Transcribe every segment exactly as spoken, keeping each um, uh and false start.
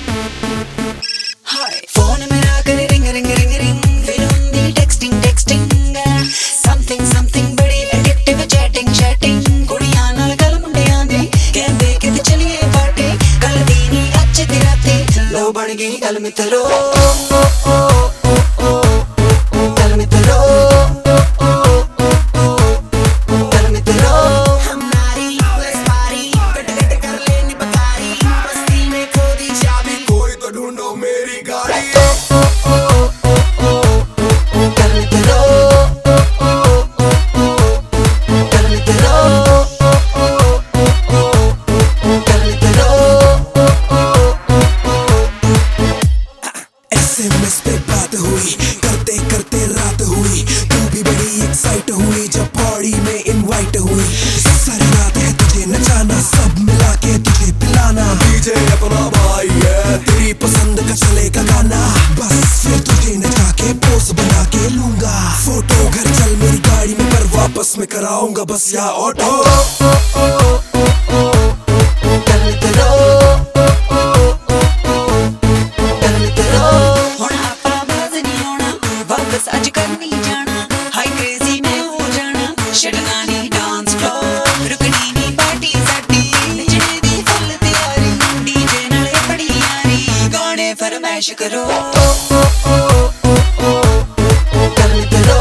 हाय phone मेरा करे ring ring ring ring फिर हुंदी टेक्सटिंग टेक्सटिंग समथिंग समथिंग बड़ी एडिक्टिव चैटिंग चैटिंग कुड़ियां नाल गल मुंडियां दी कहंदे कि चलिए पार्टी कल दी नी अज दी राती लो बन गई गल मित्रो गल मित्रो एसएमएस पे बात हुई करते करते रात हुई तू भी बड़ी एक्साइट हुई जब पार्टी में इनवाइट हुई सारी रात है तुझे नचाना सब मिला के तुझे पिलाना डीजे अपना भाई है तेरी पसंद का चलेगा गाना बस फिर तुझे नचा के पोज बना के लूंगा फोटो घर चल मेरी गाड़ी में पर वापस में कराऊंगा बस या ऑटो अज करनी जाना हाई क्रेजी में हो जाना छड़ना नी डांस फ्लोर रुकनी नी पार्टी साडी नचने दी फुल तैयारी डीजे नाल बड़ी यारी गाने फरमाइश करो गल मित्रो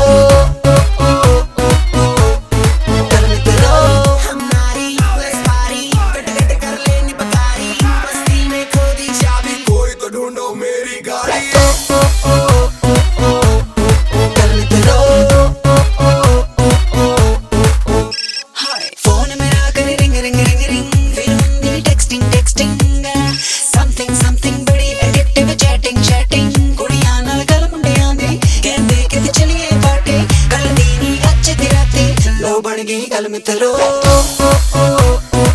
गल मित्रो हमारी बस पारी कट कट कर लेनी बकारी मस्ती में खो दी चाबी कोई तो ढूंढो मेरी गाड़ी बन गई गल मित्रो।